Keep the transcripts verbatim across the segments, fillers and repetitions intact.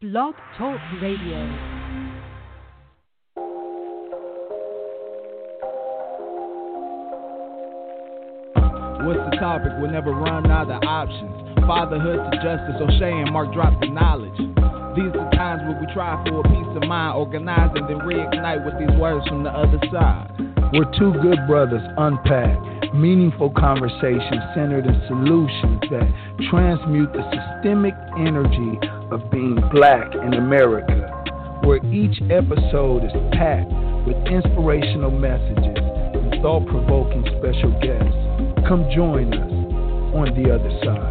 Blog Talk Radio. What's the topic? We'll never run out of options. Fatherhood to justice, O'Shea and Mark drop the knowledge. These are the times where we try for a peace of mind, organize and then reignite with these words from the other side. We're two good brothers unpack meaningful conversations centered in solutions that transmute the systemic energy of being black in America, where each episode is packed with inspirational messages and thought-provoking special guests. Come join us on the other side.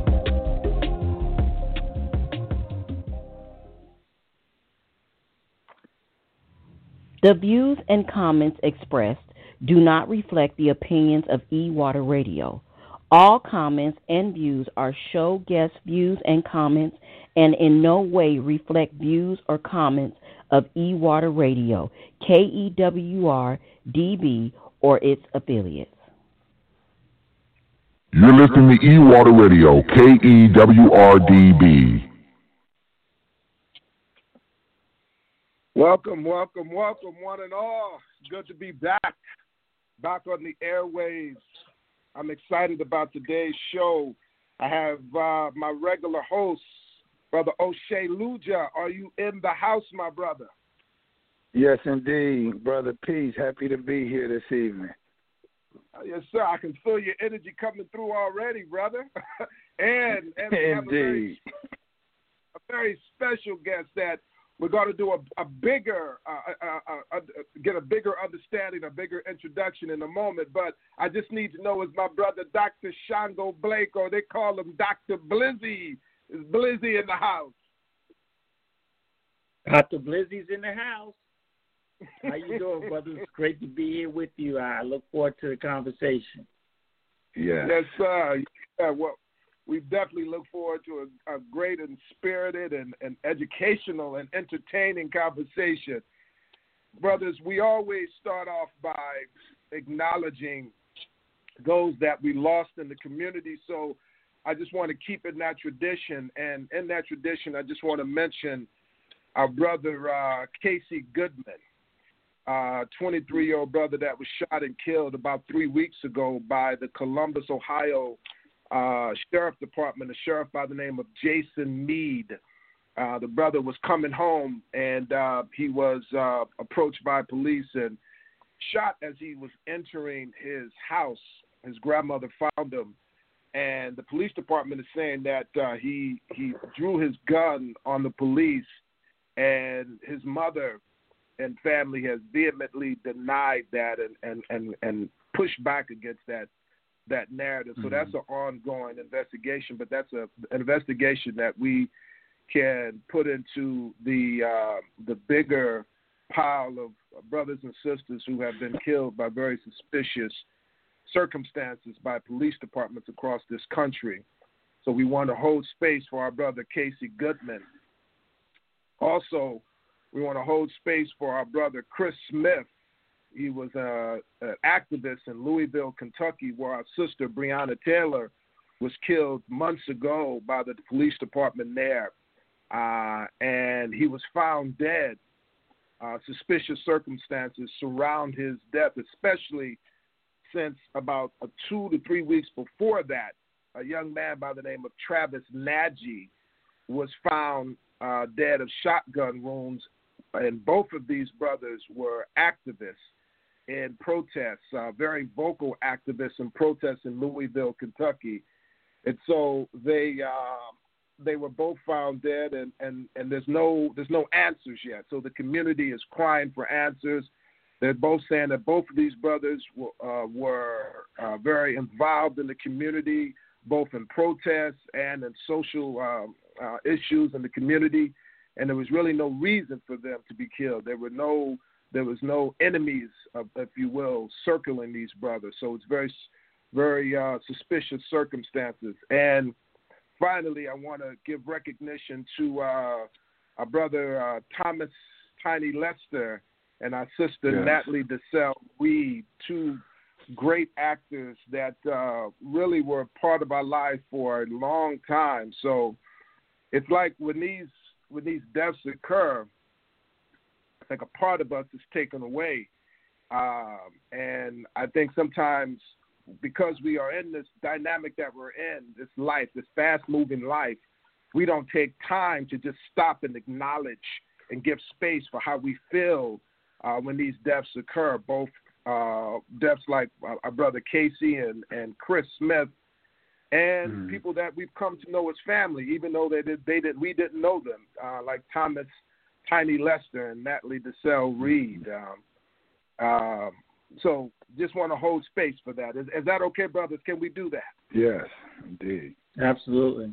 The views and comments expressed do not reflect the opinions of E-Water Radio. All comments and views are show guest views and comments and in no way reflect views or comments of E-Water Radio, K E W R D B, or its affiliates. You're listening to E-Water Radio, K E W R D B. Welcome, welcome, welcome, one and all. Good to be back, back on the airwaves. I'm excited about today's show. I have uh, my regular host, Brother O'Shea Luja. Are you in the house, my brother? Yes, indeed, Brother Peace. Happy to be here this evening. Uh, yes, sir. I can feel your energy coming through already, brother. and and we have a very, a very special guest that we're going to do a, a bigger, uh, uh, uh, uh, get a bigger understanding, a bigger introduction in a moment. But I just need to know, is my brother Doctor Shango Blake, or they call him Doctor Blizzy. Is Blizzy in the house? Doctor Blizzy's in the house. How you doing, brother? It's great to be here with you. I look forward to the conversation. Yeah. Yes, sir. Yeah, well, we definitely look forward to a, a great and spirited and, and educational and entertaining conversation. Brothers, we always start off by acknowledging those that we lost in the community. So I just want to keep in that tradition. And in that tradition, I just want to mention our brother uh, Casey Goodman, uh, twenty-three-year-old brother that was shot and killed about three weeks ago by the Columbus, Ohio Uh, Sheriff Department, a sheriff by the name of Jason Mead. Uh, the brother was coming home, and uh, he was uh, approached by police and shot as he was entering his house. His grandmother found him, and the police department is saying that uh, he he drew his gun on the police, and his mother and family has vehemently denied that and and and, and pushed back against that. that narrative. So mm-hmm. that's an ongoing investigation, but that's a, an investigation that we can put into the uh, the bigger pile of brothers and sisters who have been killed by very suspicious circumstances by police departments across this country. So we want to hold space for our brother Casey Goodman. Also, we want to hold space for our brother Chris Smith. He was uh, an activist in Louisville, Kentucky, where our sister Breonna Taylor was killed months ago by the police department there. Uh, and he was found dead. Uh, suspicious circumstances surround his death, especially since about uh, two to three weeks before that, a young man by the name of Travis Nagy was found uh, dead of shotgun wounds. And both of these brothers were activists in protests, uh, very vocal activists in protests in Louisville, Kentucky. And so they uh, they were both found dead, and, and, and there's no there's no answers yet. So the community is crying for answers. They're both saying that both of these brothers were, uh, were uh, very involved in the community, both in protests and in social um, uh, issues in the community. And there was really no reason for them to be killed. There were no There was no enemies, of, if you will, circling these brothers. So it's very, very uh, suspicious circumstances. And finally, I want to give recognition to uh, our brother uh, Thomas Tiny Lester and our sister yes. Natalie DeSalle Reed, two great actors that uh, really were part of our life for a long time. So it's like when these when these deaths occur, I think a part of us is taken away. Um, and I think sometimes because we are in this dynamic that we're in, this life, this fast-moving life, we don't take time to just stop and acknowledge and give space for how we feel uh, when these deaths occur, both uh, deaths like uh, our brother Casey and, and Chris Smith, and mm. people that we've come to know as family, even though they did, they did, we didn't know them, uh, like Thomas Tiny Lester and Natalie DeSalle Reed. Um, uh, so just want to hold space for that. Is, is that okay, brothers? Can we do that? Yes, indeed. Absolutely.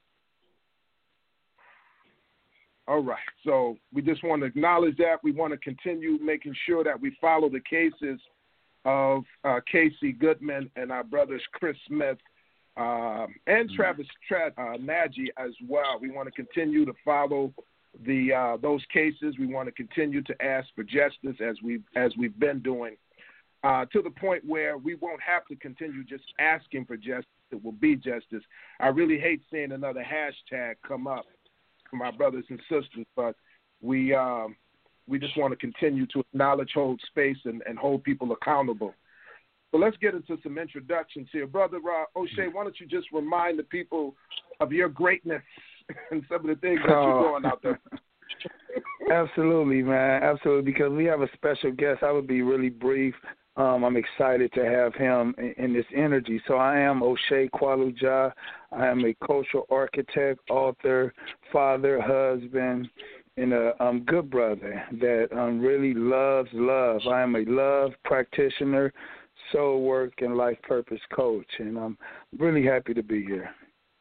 All right. So we just want to acknowledge that. We want to continue making sure that we follow the cases of uh, Casey Goodman and our brothers Chris Smith um, and Travis Tra- uh, Nagy as well. We want to continue to follow the uh, those cases. We want to continue to ask for justice as we as we've been doing, uh, to the point where we won't have to continue just asking for justice. It will be justice. I really hate seeing another hashtag come up from our brothers and sisters, but we um, we just want to continue to acknowledge, hold space, and, and hold people accountable. So let's get into some introductions here. Brother uh, O'Shea, why don't you just remind the people of your greatness and some of the things that you're doing out there. Absolutely, man. Absolutely, because we have a special guest. I would be really brief. Um, I'm excited to have him in, in this energy. So I am O'Shea Kwaluja. I am a cultural architect, author, father, husband, and a um, good brother that um, really loves love. I am a love practitioner, soul work, and life purpose coach, and I'm really happy to be here.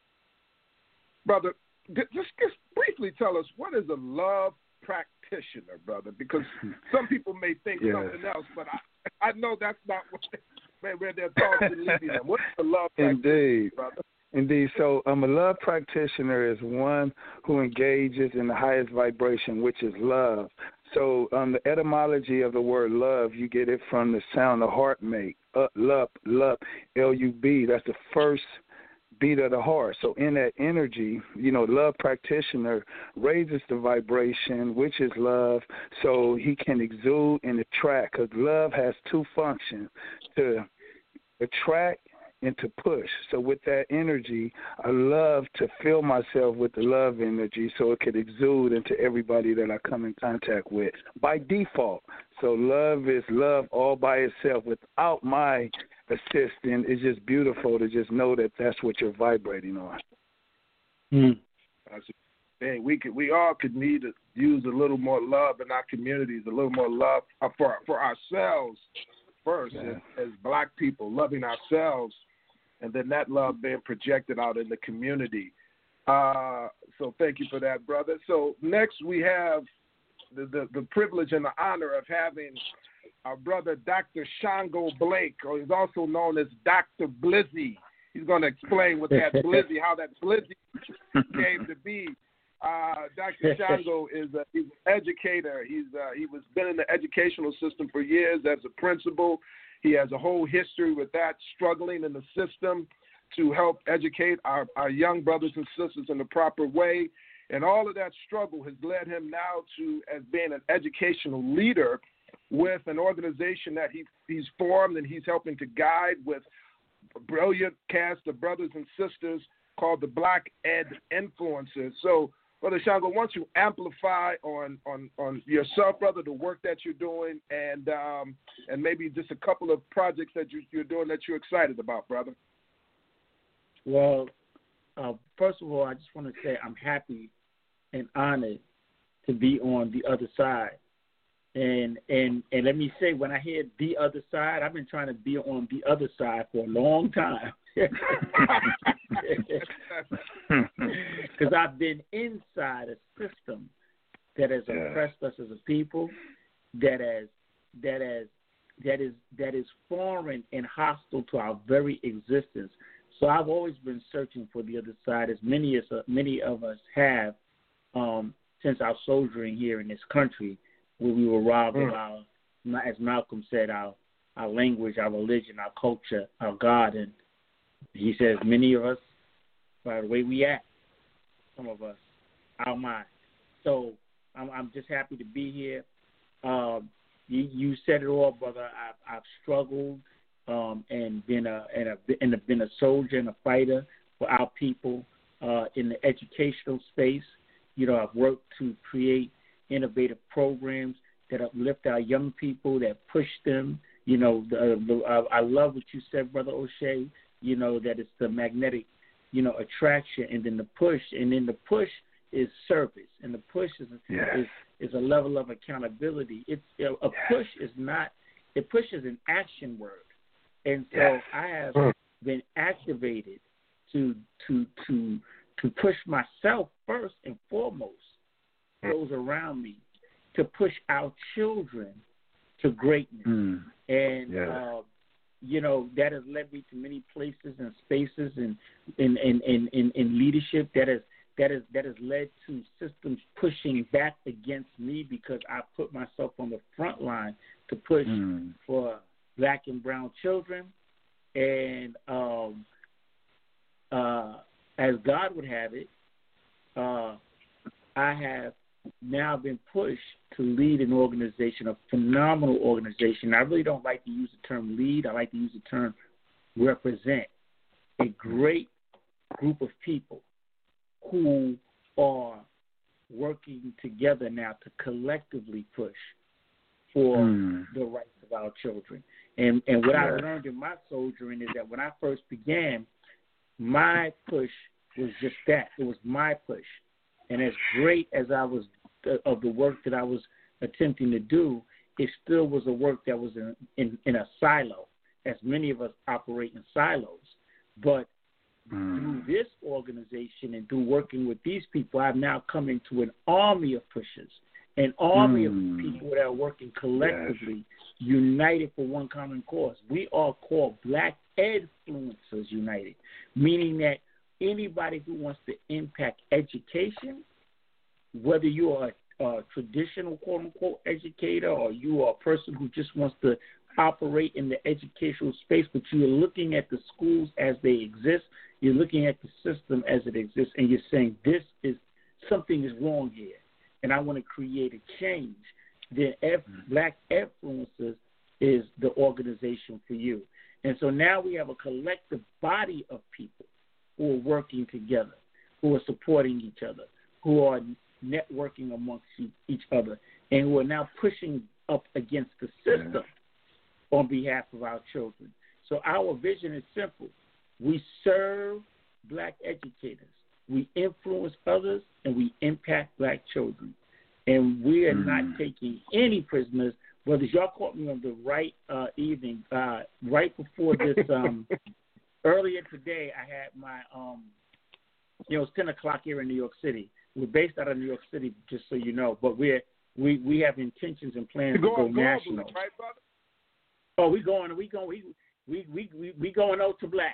Brother, just, just briefly tell us, what is a love practitioner, brother? Because some people may think yes. something else, but I, I know that's not what they, where their thoughts are leading them. What's a love practitioner, Indeed. brother? Indeed. So um, a love practitioner is one who engages in the highest vibration, which is love. So um, the etymology of the word love, you get it from the sound the heart make. Uh, love, love, L U B. That's the first beat of the heart. So in that energy, you know, love practitioner raises the vibration, which is love, so he can exude and attract, because love has two functions, to attract and to push. So with that energy, I love to fill myself with the love energy so it could exude into everybody that I come in contact with by default. So love is love all by itself without my assisting. It's just beautiful to just know that that's what you're vibrating on. Mm. Hey, we could, we all could need to use a little more love in our communities, a little more love for for ourselves first, yeah. as, as black people, loving ourselves, and then that love being projected out in the community. Uh, so thank you for that, brother. So next we have the, the, the privilege and the honor of having our brother Doctor Shango Blake, or he's also known as Doctor Blizzy. He's going to explain what that Blizzy, how that Blizzy came to be. Uh, Doctor Shango is a, he's an educator. He's uh, he was been in the educational system for years as a principal. He has a whole history with that, struggling in the system to help educate our, our young brothers and sisters in the proper way. And all of that struggle has led him now to as being an educational leader with an organization that he, he's formed and he's helping to guide with a brilliant cast of brothers and sisters called the Black Ed Influencers. So, Brother Shango, why don't you amplify on, on, on yourself, brother, the work that you're doing, and um, and maybe just a couple of projects that you, you're doing that you're excited about, brother. Well, uh, first of all, I just want to say I'm happy and honored to be on the other side. And and and let me say, when I hear the other side, I've been trying to be on the other side for a long time. Because I've been inside a system that has oppressed us as a people, that has that has that is that is foreign and hostile to our very existence. So I've always been searching for the other side, as many as uh, many of us have um, since our soldiering here in this country, where we were robbed mm. of our, as Malcolm said, our our language, our religion, our culture, our God. And he says many of us, by the way we act, some of us, our mind, so I'm, I'm just happy to be here. Um, you, you said it all, brother. I've, I've struggled um, and been a and, a and been a soldier and a fighter for our people uh, in the educational space. You know, I've worked to create innovative programs that uplift our young people, that push them. You know, the, the, I, I love what you said, Brother O'Shea, you know, that it's the magnetic, you know, attraction, and then the push. And then the push is service, and the push is yes. is, is a level of accountability. It's A yes. push is not, a push is an action word. And so yes. I have mm. been activated to to to to push myself first and foremost, those around me, to push our children to greatness. Mm. And, yes. uh, you know, that has led me to many places and spaces and in, in, in, in, in leadership that has, that, is, that has led to systems pushing back against me because I put myself on the front line to push mm. for black and brown children. And um, uh, as God would have it, uh, I have now been pushed to lead an organization, a phenomenal organization. I really don't like to use the term lead. I like to use the term represent. A great group of people who are working together now to collectively push for mm. the rights of our children. And and what yeah. I learned in my soldiering is that when I first began, my push was just that. It was my push. And as great as I was uh, of the work that I was attempting to do, it still was a work that was in, in, in a silo, as many of us operate in silos. But mm. through this organization and through working with these people, I've now come into an army of pushers, an army mm. of people that are working collectively, yes. united for one common cause. We are called Black Edfluencers United, meaning that anybody who wants to impact education, whether you are a, a traditional quote-unquote educator or you are a person who just wants to operate in the educational space, but you're looking at the schools as they exist, you're looking at the system as it exists, and you're saying this is something is wrong here, and I want to create a change, then F, Black Edfluencers is the organization for you. And so now we have a collective body of people who are working together, who are supporting each other, who are networking amongst each other, and who are now pushing up against the system yeah. on behalf of our children. So our vision is simple. We serve Black educators, we influence others, and we impact Black children. And we are mm. not taking any prisoners. Brothers, y'all caught me on the right uh, evening, uh, right before this um, earlier today, I had my, um, you know, it's ten o'clock here in New York City. We're based out of New York City, just so you know, but we're, we we have intentions and plans to go national. Right, brother? Oh, we going, we going, we we we we, we going out to Black.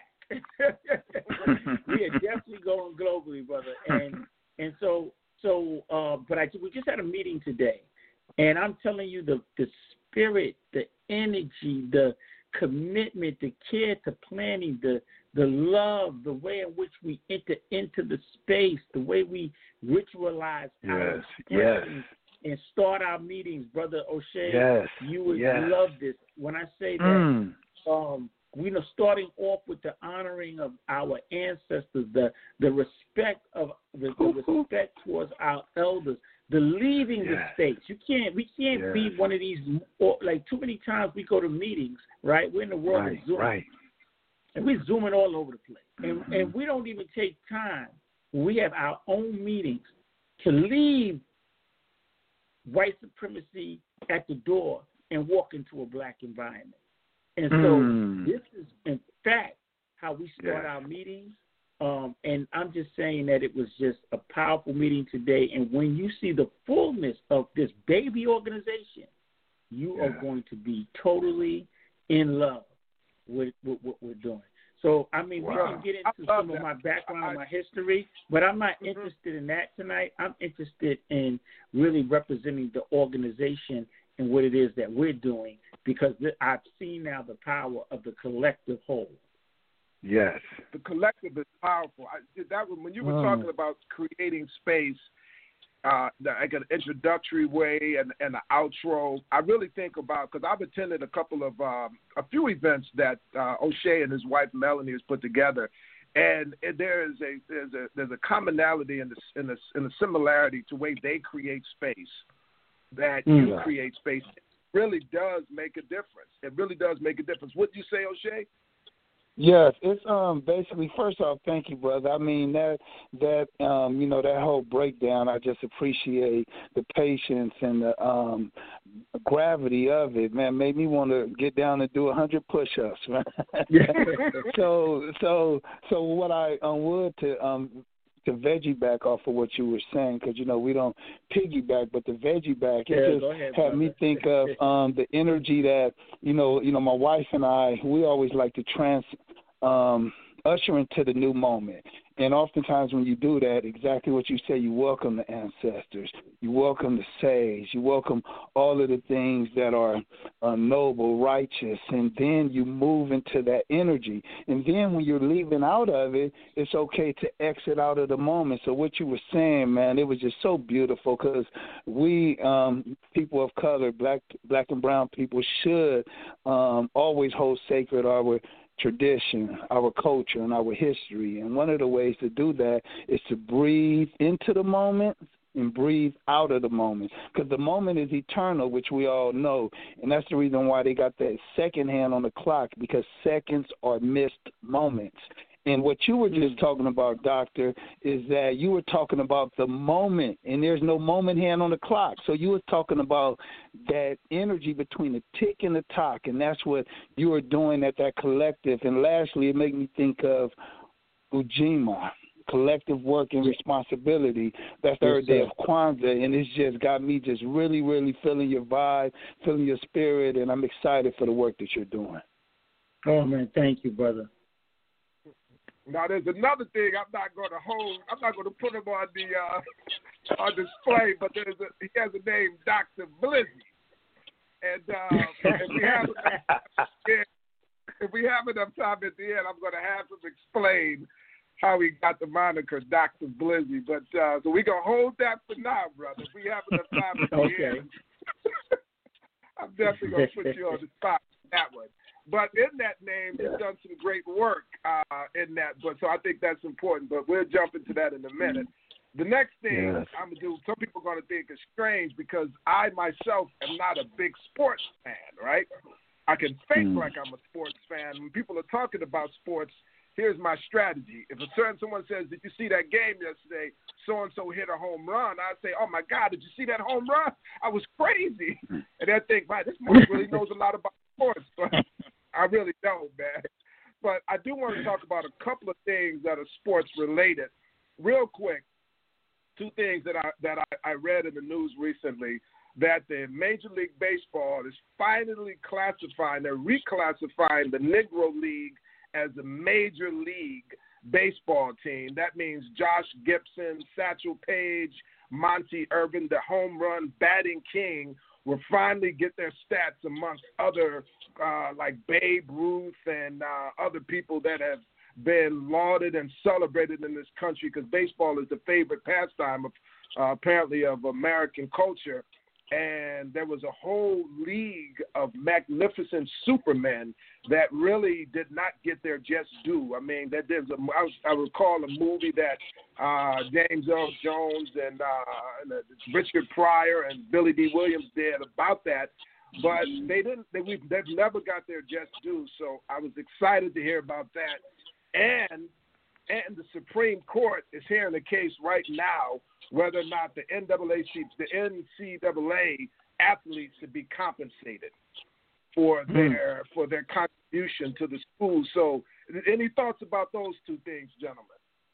We are definitely going globally, brother. And and so so, uh, but I we just had a meeting today, and I'm telling you the the spirit, the energy, the commitment, the care to planning, the the love, the way in which we enter into the space, the way we ritualize yes, our yes. and start our meetings, Brother O'Shea. Yes, you would yes. love this. When I say that, mm. um, we know starting off with the honoring of our ancestors, the the respect of the, the respect towards our elders, the leaving yes. the space. You can't. We can't yes. be one of these. Or, like too many times we go to meetings, right? We're in the world right, of Zoom, right. and we're zooming all over the place, and mm-hmm. and we don't even take time when we have our own meetings to leave white supremacy at the door and walk into a Black environment. And so mm. this is, in fact, how we start yes. our meetings. Um, and I'm just saying that it was just a powerful meeting today. And when you see the fullness of this baby organization, you yeah. are going to be totally in love with, with what we're doing. So, I mean, wow. we can get into some that. of my background I, and my history, but I'm not mm-hmm. interested in that tonight. I'm interested in really representing the organization and what it is that we're doing, because I've seen now the power of the collective whole. Yes. The collective is powerful. I, that was, when you were mm. talking about creating space, uh, like an introductory way and, and an outro. I really think about, because I've attended a couple of, um, a few events that uh, O'Shea and his wife Melanie has put together, and there is a there's a there's a commonality in the in the in the similarity to the way they create space that mm. you create space. It really does make a difference. It really does make a difference. What do you say, O'Shea? Yes, it's um basically, first off, thank you, brother. I mean that that um you know that whole breakdown. I just appreciate the patience and the um gravity of it, man. Made me want to get down and do a hundred push-ups, man. so so so what I um, would to um. to veggie back off of what you were saying, because, you know, we don't piggyback, but the veggie back, it yeah, just ahead, had brother. me think of um, the energy that, you know, you know, my wife and I, we always like to trans, um, usher into the new moment. And oftentimes when you do that, exactly what you say, you welcome the ancestors, you welcome the sage, you welcome all of the things that are uh, noble, righteous, and then you move into that energy. And then when you're leaving out of it, it's okay to exit out of the moment. So what you were saying, man, it was just so beautiful, because we, um, people of color, black, black and brown people, should um, always hold sacred our tradition, our culture, and our history. And one of the ways to do that is to breathe into the moment and breathe out of the moment, because the moment is eternal, which we all know. And that's the reason why they got that second hand on the clock, because seconds are missed moments. And what you were just talking about, Doctor, is that you were talking about the moment, and there's no moment hand on the clock. So you were talking about that energy between the tick and the tock, and that's what you were doing at that collective. And lastly, it made me think of Ujima, collective work and responsibility. That's the third day of Kwanzaa, and it's just got me just really, really feeling your vibe, feeling your spirit, and I'm excited for the work that you're doing. Oh, man, thank you, brother. Now, there's another thing I'm not going to hold. I'm not going to put him on the uh, on display, but there's a, he has a name, Doctor Blizzy. And uh, if we have enough, if we have enough time at the end, I'm going to have him explain how he got the moniker Doctor Blizzy. But uh, so we're going to hold that for now, brother. If we have enough time at the okay. end, I'm definitely going to put you on the spot for that one. But in that name, he's done some great work uh, in that. But so I think that's important. But we'll jump into that in a minute. The next thing yes. I'm going to do, some people are going to think it's strange, because I myself am not a big sports fan, right? I can fake mm. like I'm a sports fan. When people are talking about sports, here's my strategy. If a certain someone says, did you see that game yesterday? So-and-so hit a home run. I say, oh, my God, did you see that home run? I was crazy. And they think, man, this man really knows a lot about sports. But I really don't, man. But I do want to talk about a couple of things that are sports related. Real quick, two things that I that I, I read in the news recently, that the Major League Baseball is finally classifying, they're reclassifying the Negro League as a Major League Baseball team. That means Josh Gibson, Satchel Paige, Monty Irvin, the home run batting king, will finally get their stats amongst other uh, like Babe Ruth and uh, other people that have been lauded and celebrated in this country, because baseball is the favorite pastime of uh, apparently of American culture. And there was a whole league of magnificent supermen that really did not get their just due. I mean, that there's a, I, was, I recall a movie that uh, James Earl Jones and, uh, and uh, Richard Pryor and Billy D. Williams did about that, but they didn't. They, we've, they've never got their just due. So I was excited to hear about that. And and the Supreme Court is hearing the case right now whether or not the N double A C, the N C double A athletes should be compensated for their mm. for their contribution to the school. So, any thoughts about those two things, gentlemen?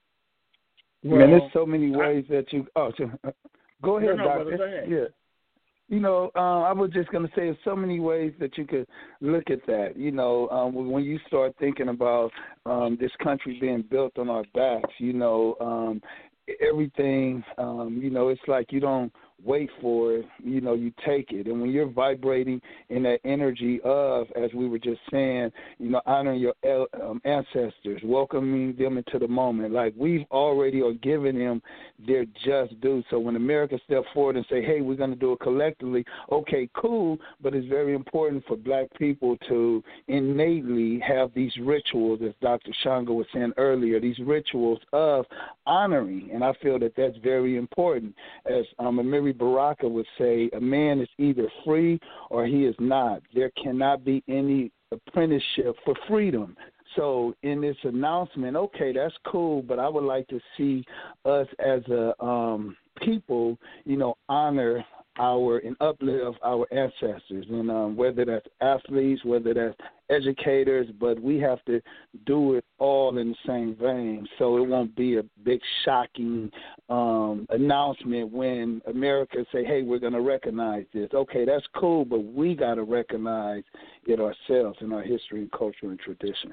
Well, Man, there's so many ways I, that you. Oh, so, uh, go ahead, no, no, Doctor. Brother, go ahead. Yeah. You know, uh, I was just going to say there's so many ways that you could look at that. You know, um, when you start thinking about um, this country being built on our backs, you know, um, everything, um, you know, it's like you don't wait for it, you know, you take it. And when you're vibrating in that energy of, as we were just saying, you know, honoring your um, ancestors, welcoming them into the moment, like we've already are giving them their just due. So when America step forward and say, hey, we're going to do it collectively, okay, cool, but it's very important for black people to innately have these rituals, as Doctor Shango was saying earlier, these rituals of honoring. And I feel that that's very important. As um, Amiri Baraka would say, a man is either free or he is not. There cannot be any apprenticeship for freedom. So in this announcement, okay, that's cool, but I would like to see us as a um, people, you know, honor our and uplift our ancestors, and um, whether that's athletes, whether that's educators, but we have to do it all in the same vein, so it won't be a big shocking um, announcement when America say, hey, we're going to recognize this. Okay, that's cool, but we got to recognize it ourselves in our history and culture and tradition.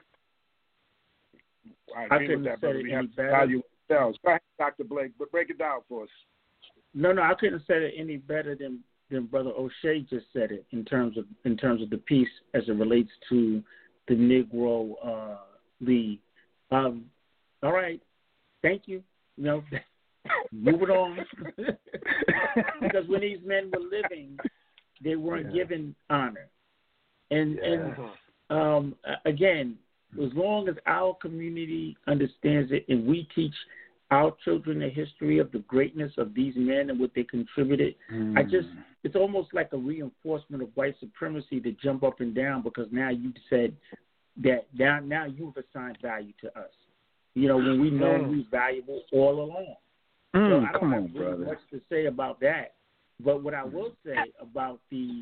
I agree with that, brother. We have to value ourselves. Go ahead, Doctor Blake, but break it down for us. No, no, I couldn't have said it any better than, than Brother O'Shea just said it in terms of in terms of the piece as it relates to the Negro uh, League. Um, all right, thank you. You know, move it on. Because when these men were living, they weren't yeah. given honor, and yeah. and um, again, as long as our community understands it and we teach our children the history of the greatness of these men and what they contributed, mm. I just, it's almost like a reinforcement of white supremacy to jump up and down, because now you said that now, now you've assigned value to us. You know, when we know mm. we're valuable all along. Mm, so I don't come have on, really brother. much to say about that. But what I will say about the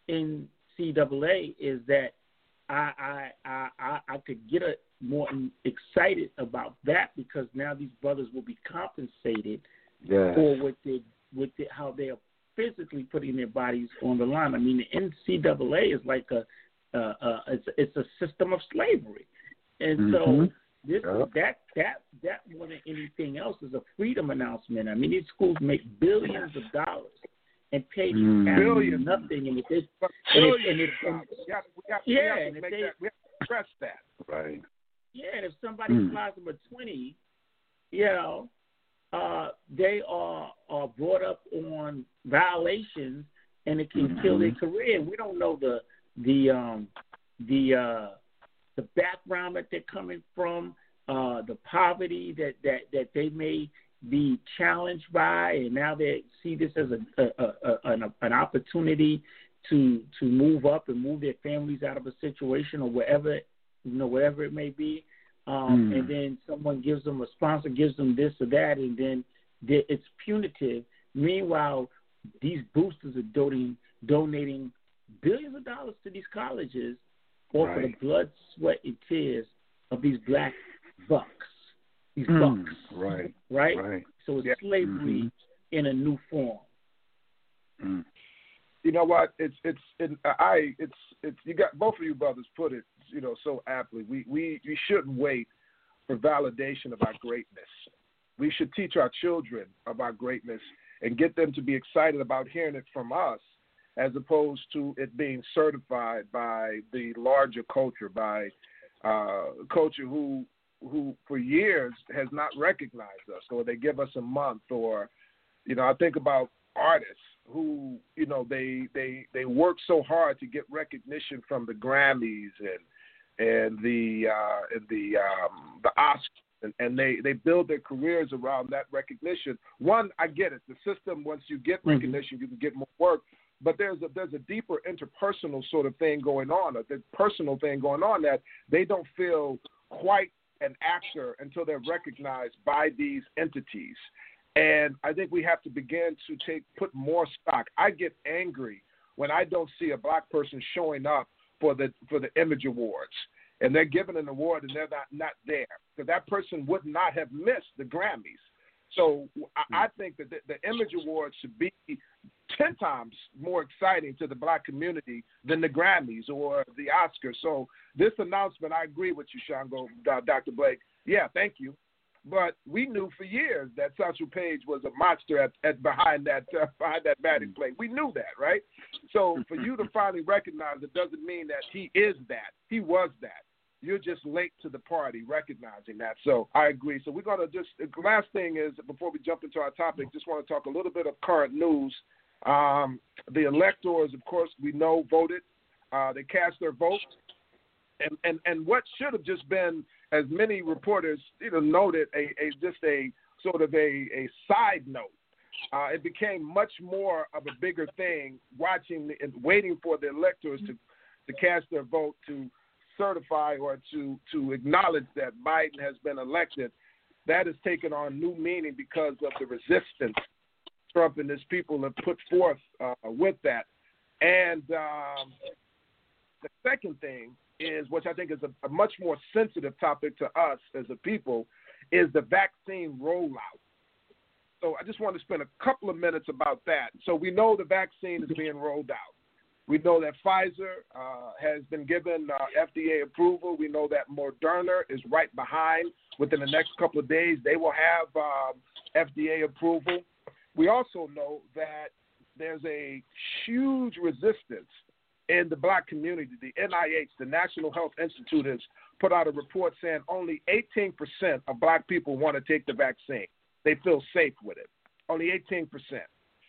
N C double A is that I I I, I, I could get a more excited about that, because now these brothers will be compensated yes. for what they, what they, how they are physically putting their bodies on the line. I mean, the N C double A is like a, uh, uh, it's, it's a system of slavery, and mm-hmm. so this yep. that that that more than anything else is a freedom announcement. I mean, these schools make billions of dollars and pay these mm. billions nothing, and if they, and if, and if, and, we have, we have, yeah, we have to and if make they, that, we have to stress that. Right. Yeah, and if somebody mm. flies number twenty, you know, uh, they are are brought up on violations, and it can mm-hmm. kill their career. And we don't know the the um, the uh, the background that they're coming from, uh, the poverty that, that, that they may be challenged by, and now they see this as a, a, a, an, an opportunity to to move up and move their families out of a situation or wherever. You know, whatever it may be, um, mm. and then someone gives them a sponsor, gives them this or that, and then it's punitive. Meanwhile, these boosters are donating, donating billions of dollars to these colleges off right. of the blood, sweat, and tears of these black bucks. These mm. bucks, right? Right. right. So it's yeah. slavery mm-hmm. in a new form. Mm. You know what? It's it's it, I it's it's you got both of you brothers put it, you know, so aptly. We we we shouldn't wait for validation of our greatness. We should teach our children of our greatness and get them to be excited about hearing it from us, as opposed to it being certified by the larger culture, by uh, culture who who for years has not recognized us, or they give us a month, or you know, I think about artists who, you know, they they they work so hard to get recognition from the Grammys and and the uh, and the um, the Oscars, and, and they, they build their careers around that recognition. One, I get it. The system, once you get recognition, you can get more work. But there's a there's a deeper interpersonal sort of thing going on, a personal thing going on, that they don't feel quite an actor until they're recognized by these entities. And I think we have to begin to take put more stock. I get angry when I don't see a black person showing up for the for the Image Awards, and they're given an award and they're not, not there. Because that person would not have missed the Grammys. So I, I think that the, the Image Awards should be ten times more exciting to the black community than the Grammys or the Oscars. So this announcement, I agree with you, Shango, Doctor Blake. Yeah, thank you. But we knew for years that Satchel Paige was a monster at, at behind that uh, behind that batting plate. We knew that, right? So for you to finally recognize it doesn't mean that he is that. He was that. You're just late to the party recognizing that. So I agree. So we're going to just, the last thing is, before we jump into our topic, just want to talk a little bit of current news. Um, the electors, of course, we know, voted. Uh, they cast their vote. And, and, and what should have just been, as many reporters you know, noted, a, a just a sort of a, a side note. Uh, it became much more of a bigger thing watching the, and waiting for the electors to, to cast their vote to certify or to, to acknowledge that Biden has been elected. That has taken on new meaning because of the resistance Trump and his people have put forth uh, with that. And um, the second thing is, which I think is a, a much more sensitive topic to us as a people, is the vaccine rollout. So I just want to spend a couple of minutes about that. So we know the vaccine is being rolled out. We know that Pfizer uh, has been given uh, F D A approval. We know that Moderna is right behind. Within the next couple of days, they will have um, F D A approval. We also know that there's a huge resistance in the black community. The N I H, the National Health Institute, has put out a report saying only eighteen percent of black people want to take the vaccine. They feel safe with it. Only eighteen percent.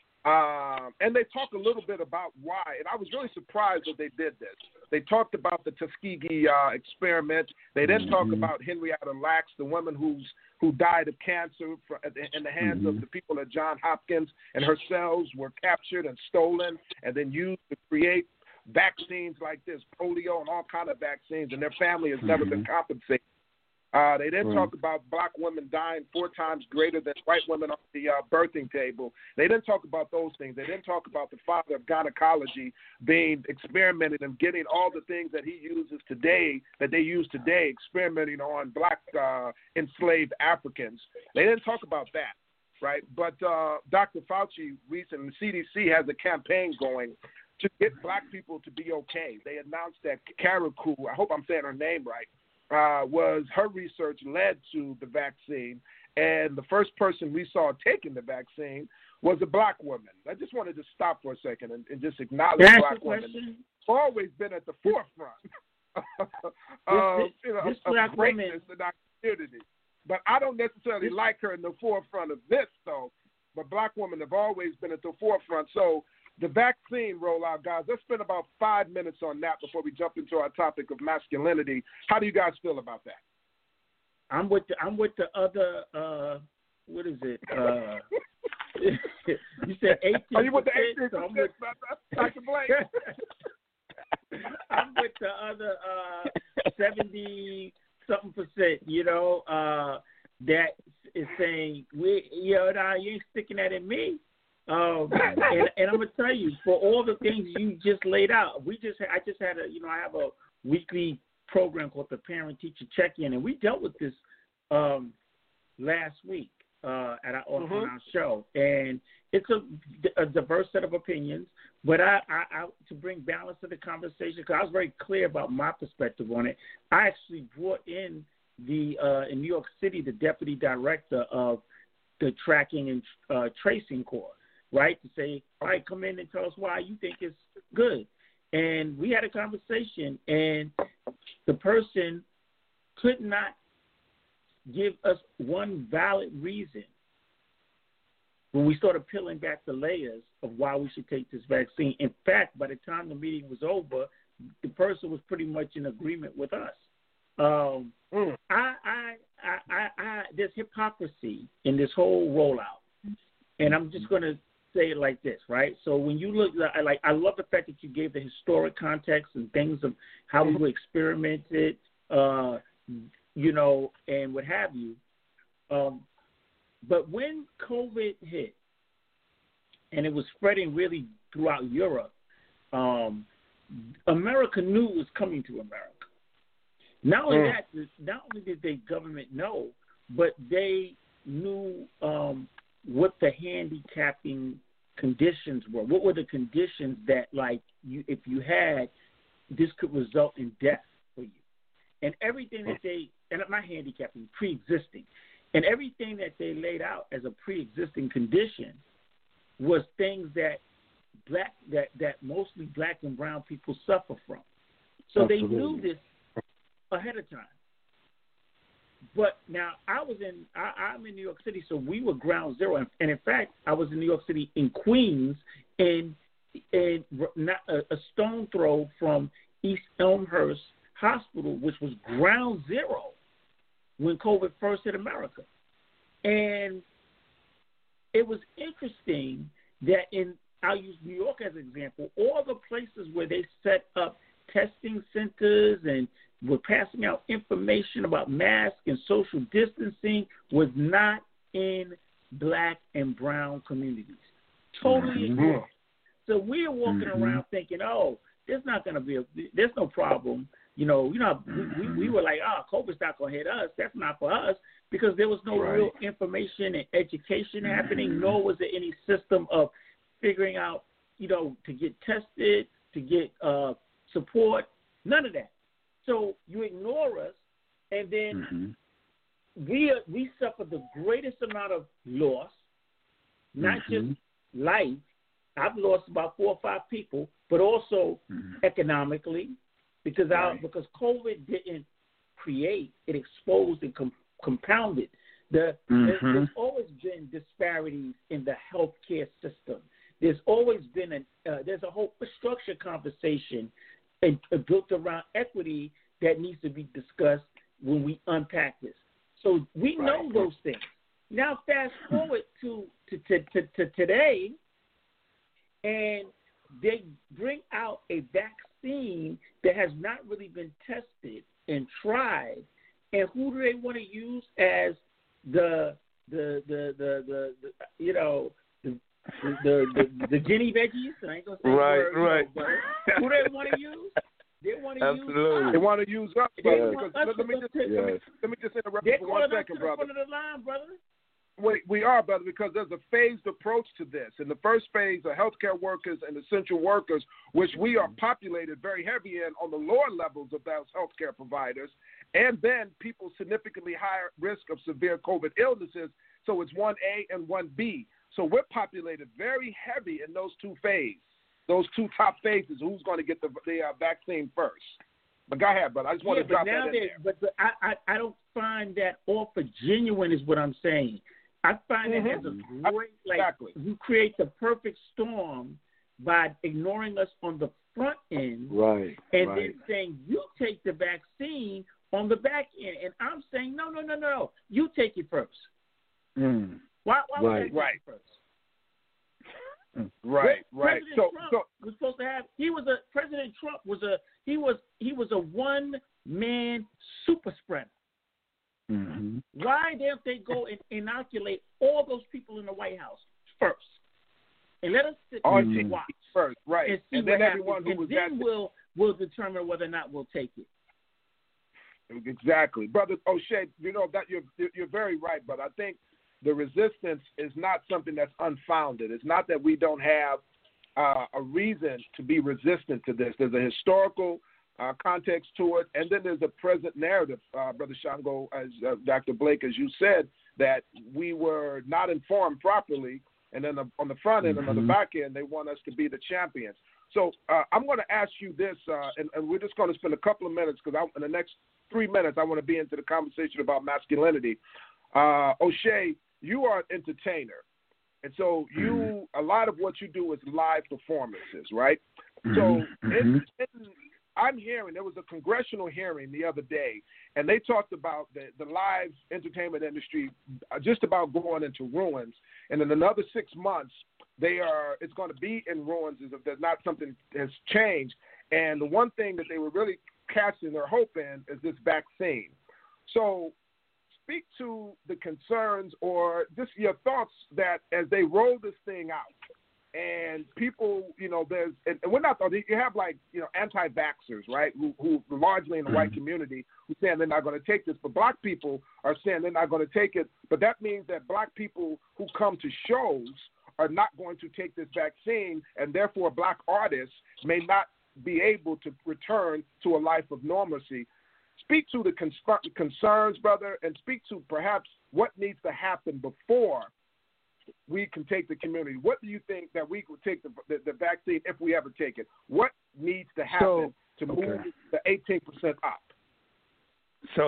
Um, and they talk a little bit about why, and I was really surprised that they did this. They talked about the Tuskegee uh, experiment. They didn't mm-hmm. talk about Henrietta Lacks, the woman who's who died of cancer for, in the hands mm-hmm. of the people at Johns Hopkins, and her cells were captured and stolen and then used to create vaccines like this, polio and all kind of vaccines, and their family has mm-hmm. never been compensated. Uh, they didn't mm-hmm. talk about black women dying four times greater than white women on the uh, birthing table. They didn't talk about those things. They didn't talk about the father of gynecology being experimented and getting all the things that he uses today, that they use today, experimenting on black uh, enslaved Africans. They didn't talk about that, right? But uh, Doctor Fauci recently, the C D C has a campaign going to get black people to be okay. They announced that Karikou, I hope I'm saying her name right, Uh, was her research led to the vaccine, and the first person we saw taking the vaccine was a black woman. I just wanted to stop for a second and, and just acknowledge That's black women. Always been at the forefront of this, you know, this of black greatness woman, in our community. But I don't necessarily this, like her in the forefront of this, though. But black women have always been at the forefront. So the vaccine rollout, guys, let's spend about five minutes on that before we jump into our topic of masculinity. How do you guys feel about that? I'm with the, I'm with the other, uh, what is it? Uh, you said eighteen percent. Are you with the eighteen percent, so with, Doctor Blake? I'm with the other uh, seventy-something percent, you know, uh, that is saying, we, you know, nah, you ain't sticking that in me. Um, and, and I'm gonna tell you, for all the things you just laid out, we just I just had a you know I have a weekly program called the Parent Teacher Check-In, and we dealt with this um, last week uh, at our, mm-hmm. on our show, and it's a, a diverse set of opinions. But I, I, I to bring balance to the conversation, because I was very clear about my perspective on it. I actually brought in the uh, in New York City the deputy director of the Tracking and uh, Tracing Corps. Right, to say, all right, come in and tell us why you think it's good. And we had a conversation, and the person could not give us one valid reason when we started peeling back the layers of why we should take this vaccine. In fact, by the time the meeting was over, the person was pretty much in agreement with us. Um, mm. I, I, I, I, I, there's hypocrisy in this whole rollout, and I'm just going to say it like this, right? So when you look, I like, I love the fact that you gave the historic context and things of how we experimented, uh, you know, and what have you. Um, but when COVID hit, and it was spreading really throughout Europe, um, America knew it was coming to America. Not only mm. that, not only did the government know, but they knew um, what the handicapping conditions were. What were the conditions that, like, you, if you had, this could result in death for you? And everything that they, and not handicapping, pre-existing. And everything that they laid out as a pre-existing condition was things that black that, that mostly black and brown people suffer from. So Absolutely. They knew this ahead of time. But now I was in I, I'm in New York City, so we were ground zero. And, and in fact, I was in New York City in Queens, in in not a, a stone throw from East Elmhurst Hospital, which was ground zero when COVID first hit America. And it was interesting that in, I'll use New York as an example, all the places where they set up testing centers and were passing out information about masks and social distancing was not in black and brown communities. Totally Mm-hmm. ignored. So we're walking Mm-hmm. around thinking, oh, there's not going to be a, there's no problem. You know, you know, we, we, we were like, oh, COVID's not going to hit us. That's not for us, because there was no Right. real information and education happening, nor was there any system of figuring out, you know, to get tested, to get uh, support, none of that. So you ignore us, and then Mm-hmm. we are, we suffer the greatest amount of loss, not Mm-hmm. just life. I've lost about four or five people, but also Mm-hmm. economically, because our, Right. because COVID didn't create, it exposed and com- compounded. The Mm-hmm. there, there's always been disparities in the healthcare system. There's always been a uh, there's a whole structure conversation and, uh, built around equity that needs to be discussed when we unpack this. So we Right. know those things. Now fast forward to to, to, to, to today, and they bring out a vaccine that has not really been tested and tried. And who do they want to use as the the the the, the, the you know the the, the the guinea veggies? I ain't gonna say Right, the word, right. You know, but who they want to use? They want to use Absolutely. us. They want to use us, They brother. want Because us let, let me to- just to- let, me, Yes. let me just interrupt They're you for one calling us second, to the brother. front of the line, brother. We, we are, brother, because there's a phased approach to this. In the first phase, the healthcare workers and essential workers, which we are populated very heavy in on the lower levels of those healthcare providers, and then people significantly higher risk of severe COVID illnesses. So it's one A and one B. So we're populated very heavy in those two phases, those two top phases. Who's going to get the, the uh, vaccine first? But go ahead, brother. I just want Yeah, to but drop now that in they, there. but, but I, I I don't find that all for genuine is what I'm saying. I find Mhm. that as a great, like, Exactly. you create the perfect storm by ignoring us on the front end, Right. and right. then saying you take the vaccine on the back end, and I'm saying no, no, no, no, you take it first. Mm. Why? Why would I Right. take Right. it first? Right, right. President So, Trump so was supposed to have. He was a President Trump was a he was he was a one man super spreader. Mm-hmm. Why don't they go and inoculate all those people in the White House first, and let us sit R and T watch first, right? and see And what then happens, everyone who and was then at we'll we'll determine whether or not we'll take it. Exactly, brother O'Shea. You know that you're you're very right, but I think the resistance is not something that's unfounded. It's not that we don't have uh, a reason to be resistant to this. There's a historical uh, context to it, and then there's a present narrative, uh, Brother Shango, as uh, Doctor Blake, as you said, that we were not informed properly, and then on the front end and on the back end, they want us to be the champions. So uh, I'm going to ask you this, uh, and, and we're just going to spend a couple of minutes, because in the next three minutes, I want to be into the conversation about masculinity. Uh, O'Shea, you are an entertainer, and so you a lot of what you do is live performances, right? Mm-hmm. So Mm-hmm. in, in, I'm hearing there was a congressional hearing the other day, and they talked about the, the live entertainment industry just about going into ruins, and in another six months, they are it's going to be in ruins if there's not something has changed. And the one thing that they were really casting their hope in is this vaccine. So speak to the concerns or just your thoughts that as they roll this thing out and people, you know, there's, and we're not, you have like, you know, anti-vaxxers, right, who, who largely in the mm-hmm. white community who saying they're not going to take this, but black people are saying they're not going to take it, but that means that black people who come to shows are not going to take this vaccine, and therefore black artists may not be able to return to a life of normalcy. speak to the con- concerns, brother, and speak to perhaps what needs to happen before we can take the community. What do you think that we could take the, the, the vaccine if we ever take it? What needs to happen so, to move okay. the eighteen percent up? So,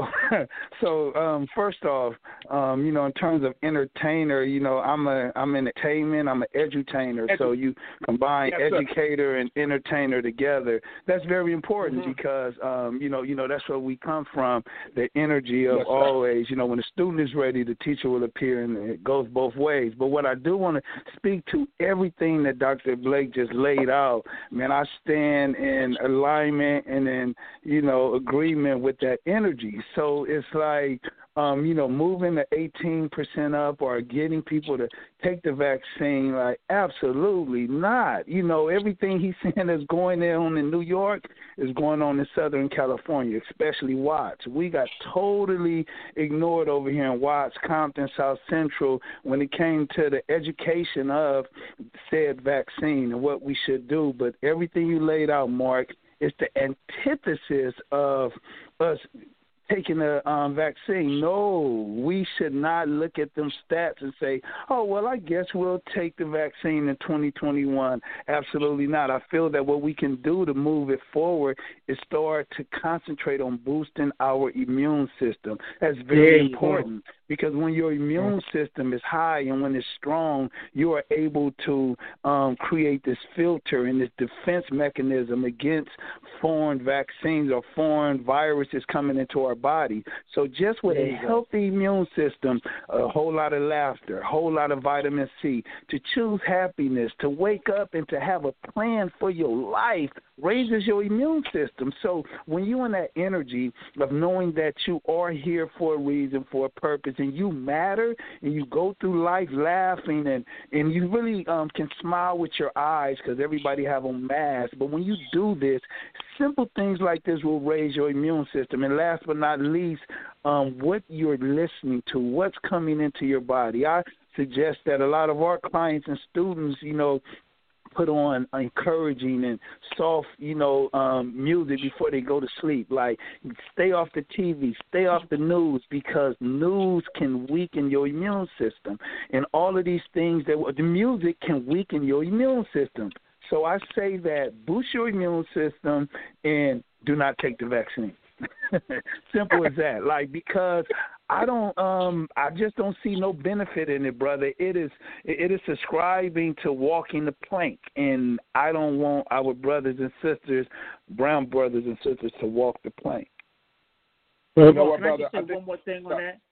so um, first off, um, you know, in terms of entertainer, you know, I'm a I'm an entertainment, I'm an edutainer. Edu- so you combine yes, educator sir. and entertainer together. That's very important mm-hmm. because, um, you know, you know that's where we come from. The energy of yes, always, you know, when the student is ready, the teacher will appear, and it goes both ways. But what I do want to speak to everything that Doctor Blake just laid out. Man, I stand in alignment and in, you know, agreement with that energy. So it's like, um, you know, moving the eighteen percent up or getting people to take the vaccine, like, absolutely not. You know, everything he's saying is going on in New York is going on in Southern California, especially Watts. We got totally ignored over here in Watts, Compton, South Central when it came to the education of said vaccine and what we should do. But everything you laid out, Mark, is the antithesis of us taking a um, vaccine. No, we should not look at them stats and say, oh, well, I guess we'll take the vaccine in twenty twenty-one. Absolutely not. I feel that what we can do to move it forward is start to concentrate on boosting our immune system. That's very yeah, important yeah. because when your immune system is high and when it's strong, you are able to um, create this filter and this defense mechanism against foreign vaccines or foreign viruses coming into our body. So just with a healthy immune system, a whole lot of laughter, a whole lot of vitamin C, to choose happiness, to wake up and to have a plan for your life raises your immune system. So when you're in that energy of knowing that you are here for a reason, for a purpose, and you matter, and you go through life laughing, and, and you really um, can smile with your eyes because everybody have on masks. But when you do this, simple things like this will raise your immune system. And last but not least, um, what you're listening to, what's coming into your body. I suggest that a lot of our clients and students, you know, put on encouraging and soft, you know, um, music before they go to sleep. Like, stay off the T V, stay off the news, because news can weaken your immune system. And all of these things, that the music can weaken your immune system. So I say that boost your immune system and do not take the vaccine. Simple as that. Like, because I don't, um, I just don't see no benefit in it, brother. It is, it is subscribing to walking the plank, and I don't want our brothers and sisters, brown brothers and sisters, to walk the plank. Well, you know what, brother? Can I just say I one more thing on uh, that?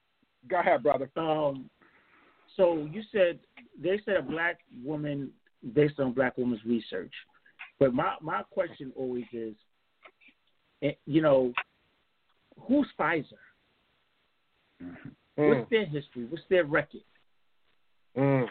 Go ahead, brother. Um, so you said they said a black woman, based on black woman's research, but my my question always is, you know, who's Pfizer? Mm. What's their history? What's their record? Mm.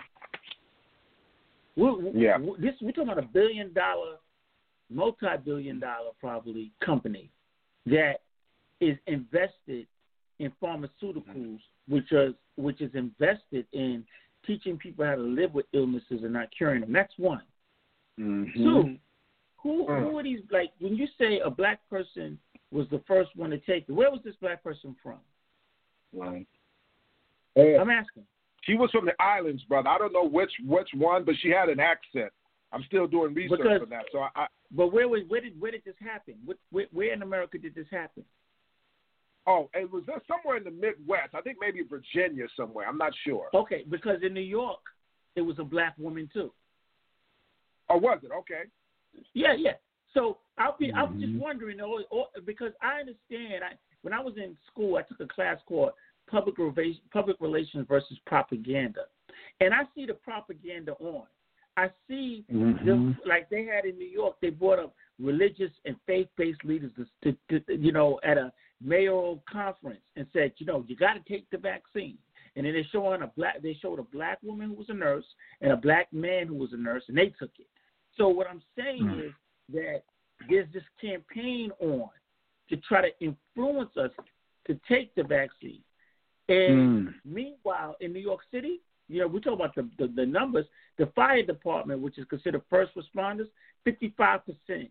We're, yeah. We're, this, we're talking about a billion dollar, multi-billion dollar probably company that is invested in pharmaceuticals, mm. which is which is invested in teaching people how to live with illnesses and not curing them. That's one. Mm-hmm. Two, who who are these, like, when you say a black person was the first one to take it, where was this black person from? Right. Uh, I'm asking. She was from the islands, brother. I don't know which which one, but she had an accent. I'm still doing research because, for that. So I, I. But where was where did where did this happen? Where, where in America did this happen? Oh, it was somewhere in the Midwest. I think maybe Virginia somewhere. I'm not sure. Okay, because in New York, it was a black woman too. Oh, was it? Okay. Yeah, yeah. So I'll be. Mm-hmm. I was just wondering, or, or, because I understand. I when I was in school, I took a class called Public Relations, Public Relations versus Propaganda, and I see the propaganda on. I see, mm-hmm. the, like they had in New York, they brought up religious and faith-based leaders, to, to, to, you know, at a mayoral conference and said, you know, you got to take the vaccine. And then they showing a black, they showed a black woman who was a nurse and a black man who was a nurse, and they took it. So what I'm saying mm. is that there's this campaign on to try to influence us to take the vaccine. And mm. meanwhile, in New York City, you know, we talk about the, the, the numbers. The fire department, which is considered first responders, fifty-five percent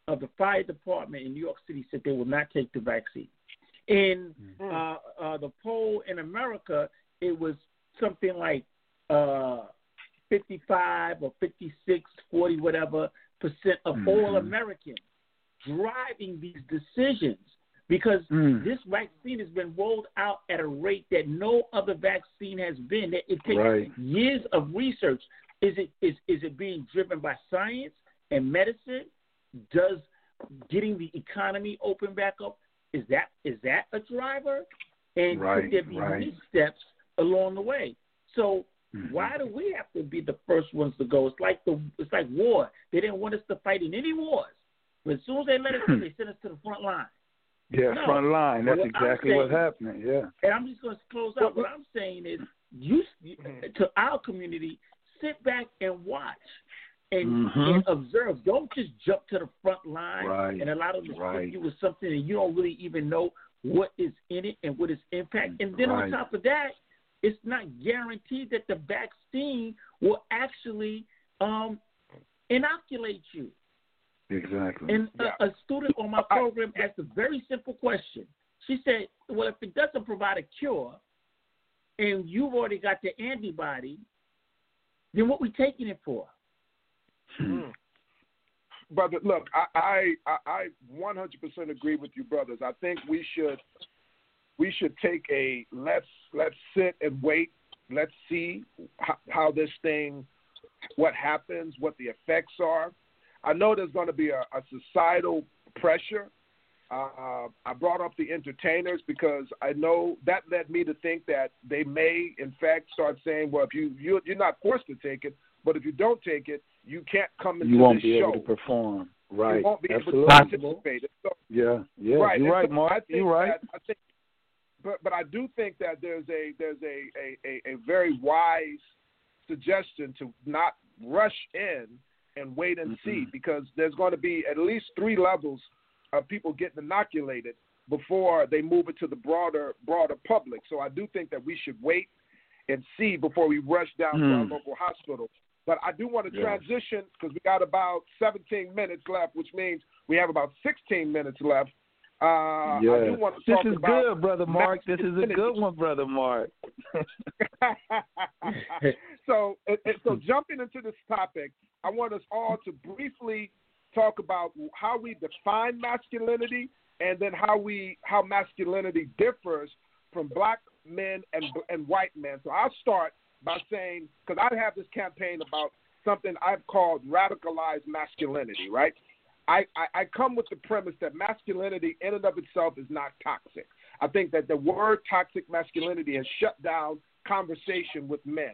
of the fire department in New York City said they will not take the vaccine. In uh, uh, the poll in America, it was something like uh, fifty-five or fifty-six, forty, whatever percent of mm-hmm. all Americans driving these decisions, because mm. this vaccine has been rolled out at a rate that no other vaccine has been. It takes right. years of research. Is it is is it being driven by science and medicine? Does getting the economy open back up, is that is that a driver? And right. could there be right. many steps along the way? So mm-hmm. why do we have to be the first ones to go? It's like the it's like war. They didn't want us to fight in any wars. But as soon as they let us in, they sent us to the front line. Yeah, no. front line. That's what exactly saying, what's happening. Yeah. And I'm just going to close out. What I'm saying is, you to our community, sit back and watch and, mm-hmm. and observe. Don't just jump to the front line right. and allow them to right. stick you with something and you don't really even know what is in it and what its impact. And then right. on top of that, it's not guaranteed that the vaccine will actually um, inoculate you. Exactly. And yeah. a, a student on my program asked a very simple question. She said, well, if it doesn't provide a cure and you've already got the antibody, then what we taking it for? Hmm. Brother, look, I, I I one hundred percent agree with you, brothers. I think we should we should take a let's let's sit and wait. Let's see how, how this thing, what happens, what the effects are. I know there's going to be a, a societal pressure. Uh, I brought up the entertainers because I know that led me to think that they may, in fact, start saying, well, if you, you, you're not forced to take it, but if you don't take it, you can't come into you won't this be show. able to perform. Right. You won't be Absolutely. able to participate. So, yeah, yeah, right. you're right, so Mark. You're right. That, I think, but, but I do think that there's a there's a, a, a, a very wise suggestion to not rush in and wait and mm-hmm. see, because there's going to be at least three levels of people getting inoculated before they move it to the broader broader public. So I do think that we should wait and see before we rush down mm. to our local hospital. But I do want to yeah. transition, because we got about seventeen minutes left, which means we have about sixteen minutes left. Uh, yeah. I do want to this talk is about good, Brother Mark. This is a good one, Brother Mark. so, so jumping into this topic, I want us all to briefly talk about how we define masculinity, and then how we how masculinity differs from black men and and white men. So I'll start by saying, because I have this campaign about something I've called radicalized masculinity, right? I, I, I come with the premise that masculinity in and of itself is not toxic. I think that the word toxic masculinity has shut down conversation with men.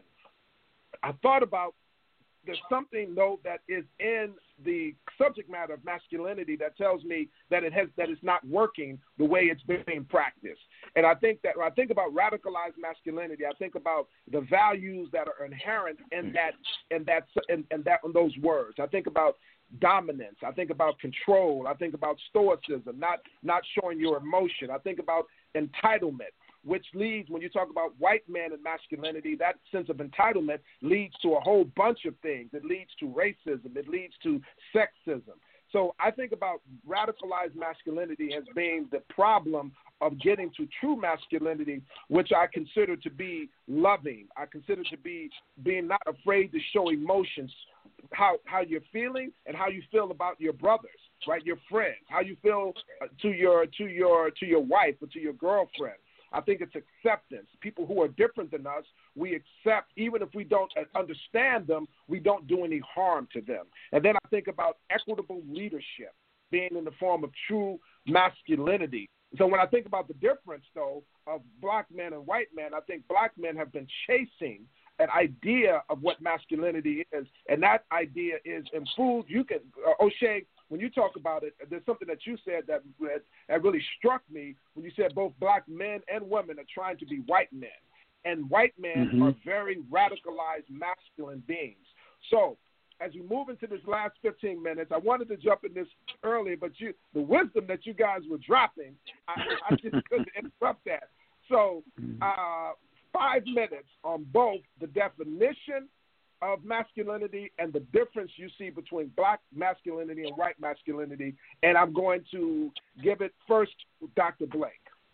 I thought about, there's something, though, that is in the subject matter of masculinity that tells me that it has that it's not working the way it's being practiced. And I think that when I think about radicalized masculinity, I think about the values that are inherent in that in that in, in that in those words. I think about dominance. I think about control. I think about stoicism, not not showing your emotion. I think about entitlement, which leads, when you talk about white men and masculinity, that sense of entitlement leads to a whole bunch of things. It leads to racism. It leads to sexism. So I think about radicalized masculinity as being the problem of getting to true masculinity, which I consider to be loving. I consider to be being not afraid to show emotions, how how you're feeling and how you feel about your brothers, right? Your friends, how you feel to your to your to your wife or to your girlfriend. I think it's acceptance. People who are different than us, we accept, even if we don't understand them, we don't do any harm to them. And then I think about equitable leadership being in the form of true masculinity. So when I think about the difference, though, of black men and white men, I think black men have been chasing an idea of what masculinity is, and that idea is in food. You can, uh, O'Shea, when you talk about it, there's something that you said that, that really struck me when you said both black men and women are trying to be white men. And white men mm-hmm. are very radicalized masculine beings. So as we move into this last fifteen minutes, I wanted to jump in this earlier, but you, the wisdom that you guys were dropping, I, I just couldn't interrupt that. So uh, five minutes on both the definition of masculinity and the difference you see between black masculinity and white masculinity. And I'm going to give it first to Doctor Blake.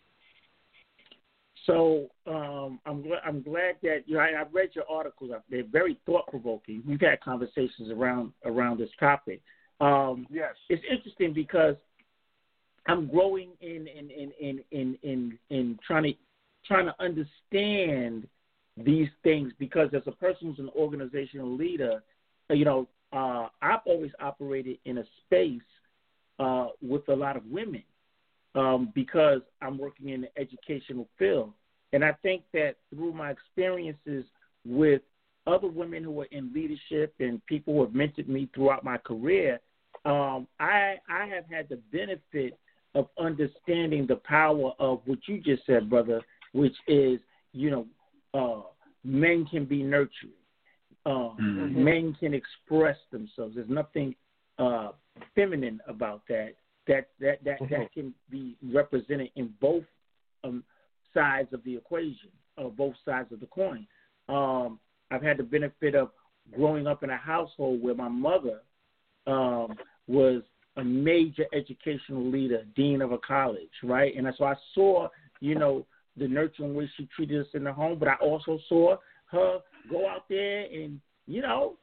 So um, I'm gl- I'm glad that you know, I, I've read your articles. They're very thought provoking. We've had conversations around around this topic. Um, yes, it's interesting because I'm growing in in in in in in, in trying to trying to understand these things, because as a person who's an organizational leader, you know, uh, I've always operated in a space uh, with a lot of women. Um, because I'm working in the educational field. And I think that through my experiences with other women who are in leadership and people who have mentored me throughout my career, um, I, I have had the benefit of understanding the power of what you just said, brother, which is, you know, uh, men can be nurturing. Uh, mm-hmm. Men can express themselves. There's nothing uh, feminine about that. That that that, mm-hmm. that can be represented in both um, sides of the equation, or both sides of the coin. Um, I've had the benefit of growing up in a household where my mother um, was a major educational leader, dean of a college, right? And so I saw, you know, the nurturing way she treated us in the home, but I also saw her go out there and, you know,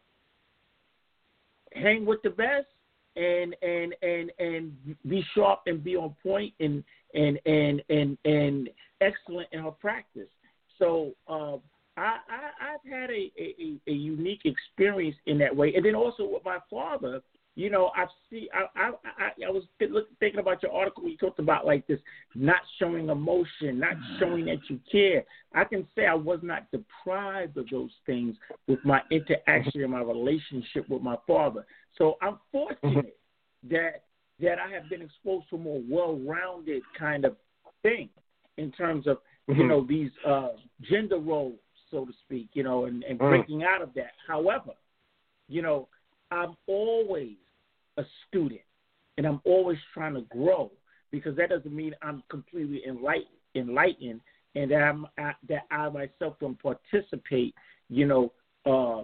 hang with the best. And, and and and be sharp and be on point and and and and, and excellent in her practice. So uh, I, I I've had a, a, a unique experience in that way. And then also with my father, you know, I've seen I I, I, I was thinking about your article where you talked about like this not showing emotion, not showing that you care. I can say I was not deprived of those things with my interaction and my relationship with my father. So I'm fortunate that that I have been exposed to a more well-rounded kind of thing in terms of, you know, these uh, gender roles, so to speak, you know, and, and breaking out of that. However, you know, I'm always a student and I'm always trying to grow, because that doesn't mean I'm completely enlightened, enlightened and that, I'm, I, that I myself don't participate, you know, uh,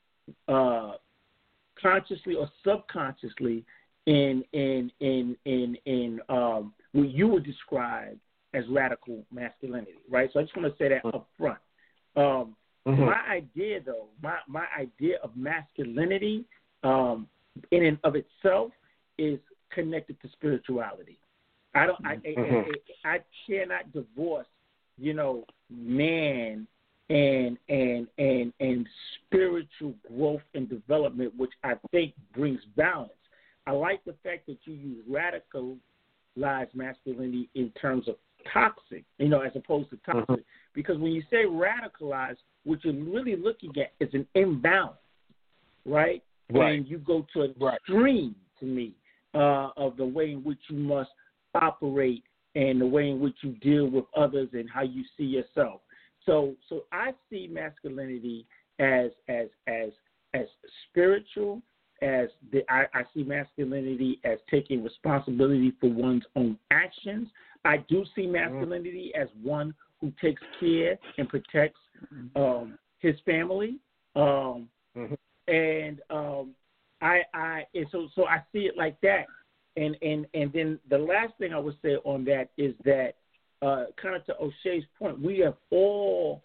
uh, consciously or subconsciously in in in in in um, what you would describe as radical masculinity, right? So I just want to say that up front. Um, mm-hmm. My idea, though, my my idea of masculinity, um, in and of itself, is connected to spirituality. I don't. I, mm-hmm. I, I I cannot divorce, you know, man and and and and spiritual growth and development, which I think brings balance. I like the fact that you use radicalized masculinity in terms of toxic, you know, as opposed to toxic. Mm-hmm. Because when you say radicalized, what you're really looking at is an imbalance, right? Right. And you go to an right. extreme, to me, uh, of the way in which you must operate and the way in which you deal with others and how you see yourself. So, so I see masculinity as as as as spiritual. As the, I, I see masculinity as taking responsibility for one's own actions. I do see masculinity mm-hmm. as one who takes care and protects um, his family. Um, mm-hmm. And um, I, I, and so, so I see it like that. And and and then the last thing I would say on that is that. Uh, kind of to O'Shea's point, we have all,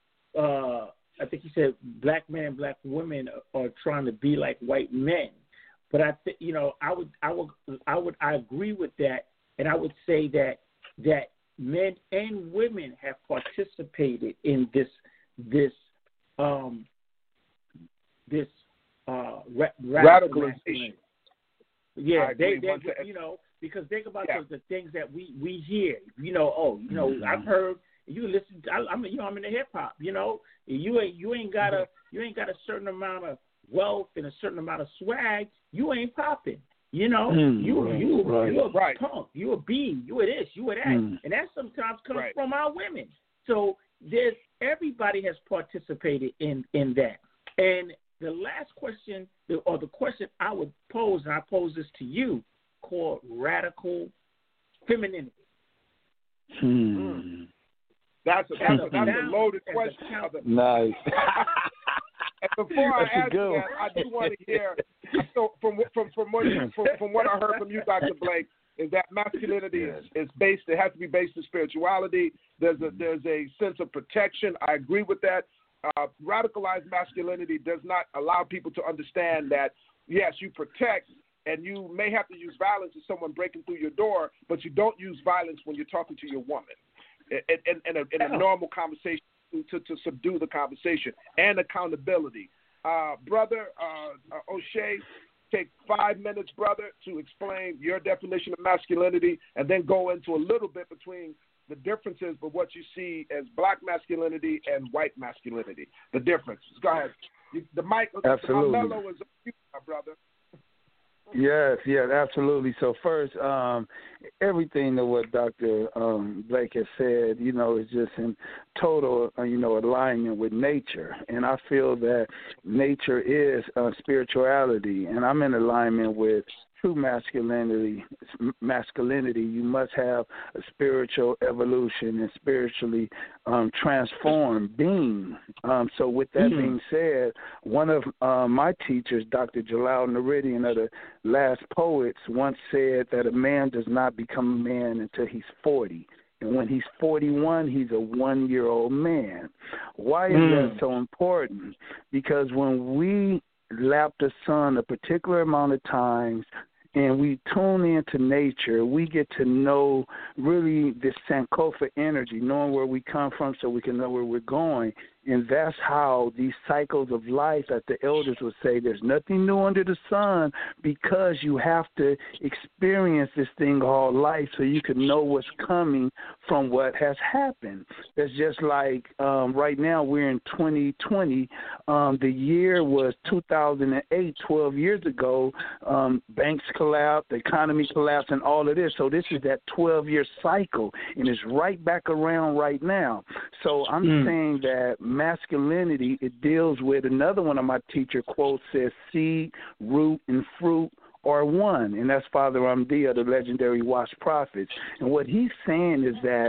uh, I think he said, black men and black women are, are trying to be like white men. But I think, you know, I would, I would, I would, I agree with that, and I would say that that men and women have participated in this, this, um, this uh, ra- radicalization. Yeah, they, they, you know. Because think about yeah. the, the things that we, we hear, you know. Oh, you know, mm-hmm. I've heard you listen. I, I'm, you know, I'm in the hip hop. You know, you ain't you ain't got a you ain't got a certain amount of wealth and a certain amount of swag. You ain't popping. You know, mm, you right, you right. you a right. punk. You a B. You a this. You a that. Mm. And that sometimes comes right. from our women. So there's everybody has participated in in that. And the last question, or the question I would pose, and I pose this to you, called radical femininity. Hmm. That's a, that's a, that's a loaded question. Nice. And before I That's ask you that, I do want to hear. So from from from what you, from, from what I heard from you, Doctor Blake, is that masculinity is, is based. It has to be based in spirituality. There's a there's a sense of protection. I agree with that. Uh, radicalized masculinity does not allow people to understand that yes, you protect. And you may have to use violence to someone breaking through your door, but you don't use violence when you're talking to your woman in, in, in, a, in a normal conversation to, to subdue the conversation and accountability. Uh, brother uh, uh, O'Shea, take five minutes, brother, to explain your definition of masculinity and then go into a little bit between the differences of what you see as black masculinity and white masculinity, the differences. Go ahead. You, the mic, Absolutely. Carmelo is you, my brother. Yes, yes, absolutely. So first, um, everything that what Doctor Um, Blake has said, you know, is just in total, uh, you know, alignment with nature. And I feel that nature is uh, spirituality, and I'm in alignment with true masculinity. Masculinity, you must have a spiritual evolution and spiritually um, transformed being. Um, so with that mm-hmm. being said, one of uh, my teachers, Doctor Jalal Naridian of the Last Poets, once said that a man does not become a man until he's forty. And when he's forty-one, he's a one-year-old man. Why is mm. that so important? Because when we lap the sun a particular amount of times and we tune into nature, we get to know really this Sankofa energy, knowing where we come from so we can know where we're going. And that's how these cycles of life, that the elders would say, there's nothing new under the sun, because you have to experience this thing called life so you can know what's coming from what has happened. It's just like um, right now we're in twenty twenty. Um, the year was two thousand eight, twelve years ago. Um, banks collapsed, the economy collapsed, and all of this. So this is that twelve-year cycle, and it's right back around right now. So I'm mm. saying that masculinity, it deals with, another one of my teacher quotes says, seed, root, and fruit are one, and that's Father Amdi of the legendary Wash Prophets. And what he's saying is that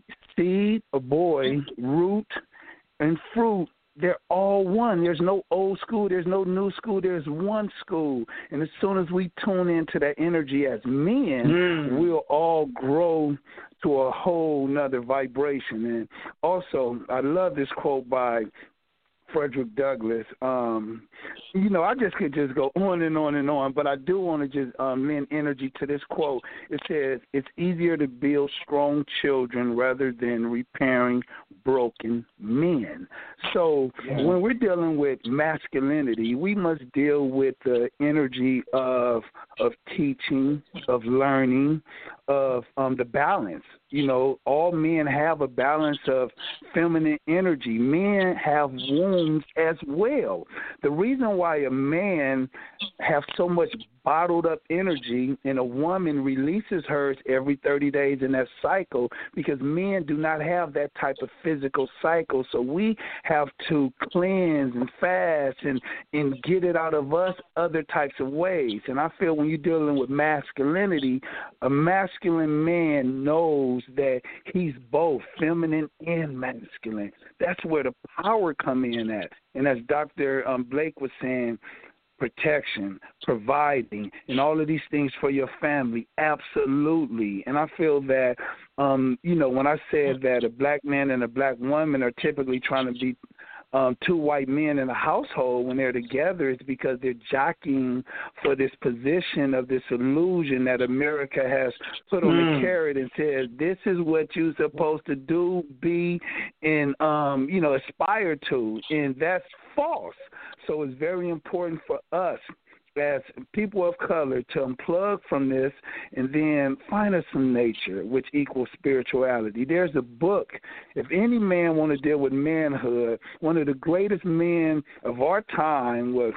seed, a boy, root, and fruit, they're all one. There's no old school. There's no new school. There's one school. And as soon as we tune into that energy as men, mm. we'll all grow to a whole nother vibration. And also, I love this quote by Frederick Douglass. Um, you know, I just could just go on and on and on, but I do want to just um, lend energy to this quote. It says, it's easier to build strong children rather than repairing broken men. So yeah. when we're dealing with masculinity, we must deal with the energy of of teaching, of learning, of um, the balance. You know, all men have a balance of feminine energy. Men have wombs as well. The reason why a man have so much bottled up energy and a woman releases hers every thirty days in that cycle, because men do not have that type of physical cycle. So we have to cleanse and fast and, and get it out of us other types of ways. And I feel when you're dealing with masculinity, a masculine man knows that he's both feminine and masculine. That's where the power come in at. And as Doctor Um, Blake was saying, protection, providing, and all of these things for your family, absolutely. And I feel that, um, you know, when I said that a black man and a black woman are typically trying to be um, two white men in a household when they're together, it's because they're jockeying for this position of this illusion that America has put on mm. the carrot and says, this is what you're supposed to do, be, and, um, you know, aspire to. And that's false. So it's very important for us as people of color to unplug from this and then find us some nature, which equals spirituality. There's a book. If any man want to deal with manhood, one of the greatest men of our time was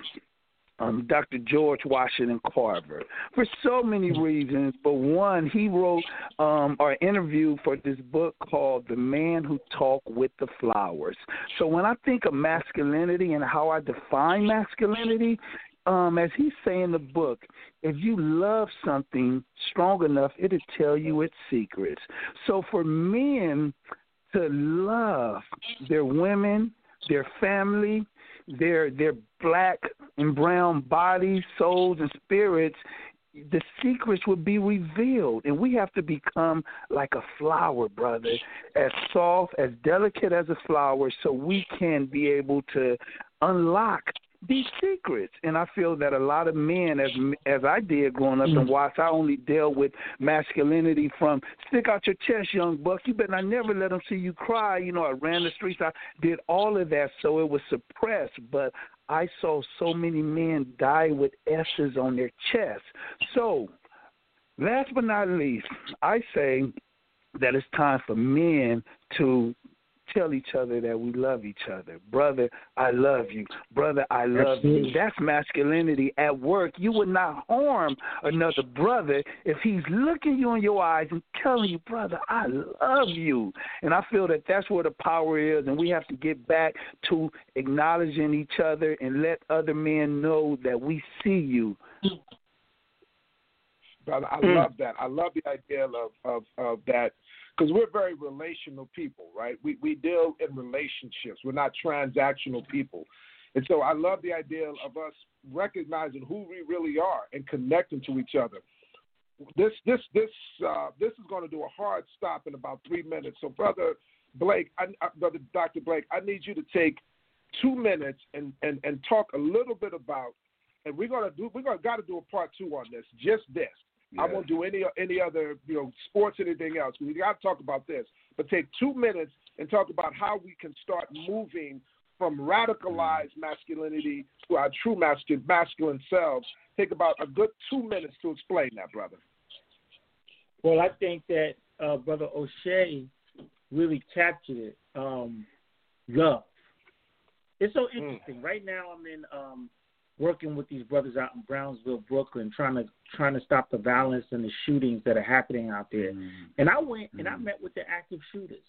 Um, Doctor George Washington Carver, for so many reasons. But one, he wrote um, or interviewed for this book called The Man Who Talked with the Flowers. So when I think of masculinity and how I define masculinity, um, as he's saying in the book, if you love something strong enough, it'll tell you its secrets. So for men to love their women, their family, their their black and brown bodies, souls, and spirits, the secrets would be revealed. And we have to become like a flower, brother, as soft, as delicate as a flower, so we can be able to unlock these secrets. And I feel that a lot of men, as as I did growing up in Watts, I only dealt with masculinity from stick out your chest, young buck. You better not never let them see you cry. You know, I ran the streets. I did all of that, so it was suppressed. But I saw so many men die with S's on their chest. So, last but not least, I say that it's time for men to tell each other that we love each other. Brother, I love you. Brother, I love Absolutely. you. That's masculinity at work. You would not harm another brother if he's looking you in your eyes and telling you, brother, I love you. And I feel that that's where the power is, and we have to get back to acknowledging each other and let other men know that we see you. Brother, I mm. love that. I love the idea of, of, of that, because we're very relational people, right? We we deal in relationships. We're not transactional people. And so I love the idea of us recognizing who we really are and connecting to each other. This this this uh, this is going to do a hard stop in about three minutes. So, Brother Blake, I, uh, Brother Doctor Blake, I need you to take two minutes and, and, and talk a little bit about, and we're gonna do we're gonna got to do a part two on this. Just this. Yes. I won't do any any other, you know, sports, anything else. We got to talk about this. But take two minutes and talk about how we can start moving from radicalized masculinity to our true masculine, masculine selves. Take about a good two minutes to explain that, brother. Well, I think that uh, Brother O'Shea really captured it. Um, love. It's so interesting. Mm. Right now I'm in um, – working with these brothers out in Brownsville, Brooklyn, trying to trying to stop the violence and the shootings that are happening out there. Mm. And I went mm. and I met with the active shooters.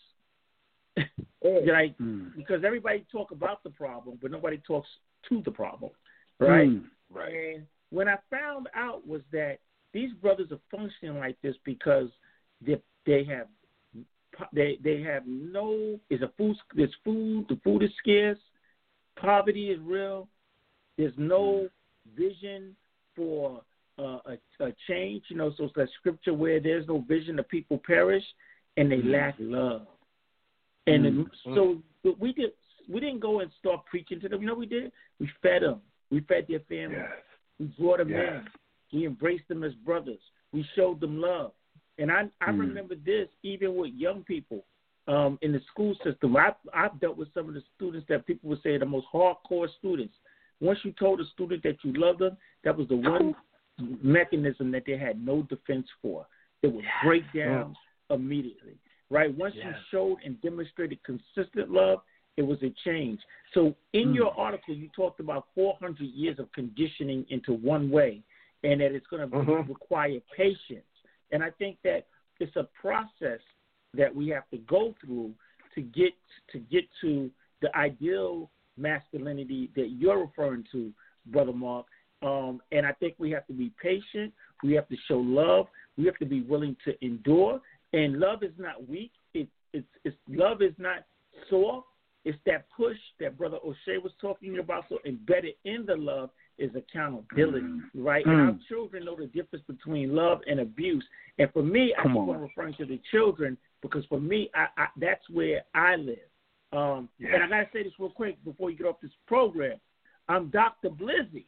like mm. Because everybody talk about the problem, but nobody talks to the problem, right? Mm. Right. And when I found out was that these brothers are functioning like this because they they have they they have no is a food there's food the food is scarce, poverty is real. There's no vision for uh, a, a change, you know, so it's that scripture where there's no vision, the people perish, and they mm-hmm. lack love. And mm-hmm. so we did, we didn't go and start preaching to them. You know what we did? We fed them. We fed their families. Yes. We brought them yes. in. We embraced them as brothers. We showed them love. And I, I mm-hmm. remember this even with young people um, in the school system. I, I've dealt with some of the students that people would say are the most hardcore students. Once you told a student that you loved them, that was the one mechanism that they had no defense for. It would break down yeah. immediately, right? Once yes. you showed and demonstrated consistent love, it was a change. So in mm. your article, you talked about four hundred years of conditioning into one way, and that it's going to mm-hmm. require patience. And I think that it's a process that we have to go through to get to get to the ideal masculinity that you're referring to, Brother Mark. Um, and I think we have to be patient. We have to show love. We have to be willing to endure. And love is not weak. It, it's, it's love is not soft. It's that push that Brother O'Shea was talking about. So embedded in the love is accountability, right? Mm. And our children know the difference between love and abuse. And for me, I keep on referring to the children because for me, I, I, that's where I live. Um, yeah. And I got to say this real quick before you get off this program. I'm Doctor Blizzy.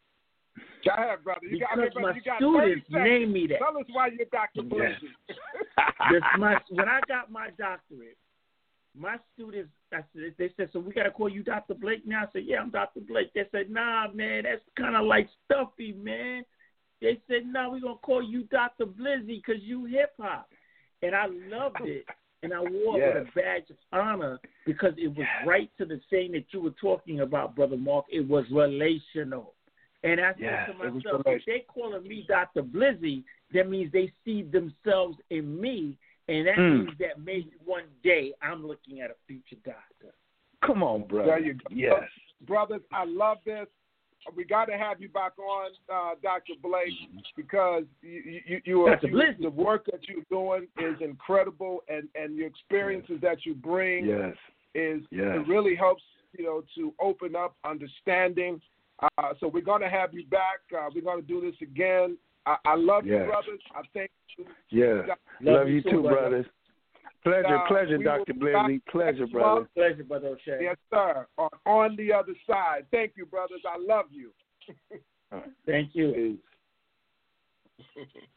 Go ahead, brother. You because got, I mean, my you got students name me that. Tell us why you're Doctor Blizzy. This, my, when I got my doctorate, my students, I said, they said, so we got to call you Doctor Blake now? I said, yeah, I'm Doctor Blake. They said, nah, man, that's kind of like stuffy, man. They said, no, nah, we're going to call you Doctor Blizzy because you hip-hop. And I loved it. And I wore yes. it with a badge of honor because it was yes. right to the saying that you were talking about, Brother Mark. It was relational. And I said yes, to myself, if they calling me Doctor Blizzy, that means they see themselves in me, and that mm. means that maybe one day I'm looking at a future doctor. Come on, brother. There you go. Yes. Brothers, I love this. We got to have you back on, uh, Doctor Blake, because you, you, you are, you, the work that you're doing is incredible, and, and your experiences yes. that you bring yes. is yes. it really helps you know, to open up understanding. Uh, so we're going to have you back. Uh, we're going to do this again. I, I love yes. you, brothers. I thank you. Yeah, love, love you too, brother. brothers. Pleasure, uh, pleasure, Doctor Blizzy. Pleasure, brother. Month. Pleasure, brother O'Shea. Yes, sir. On, on the other side. Thank you, brothers. I love you. Thank you.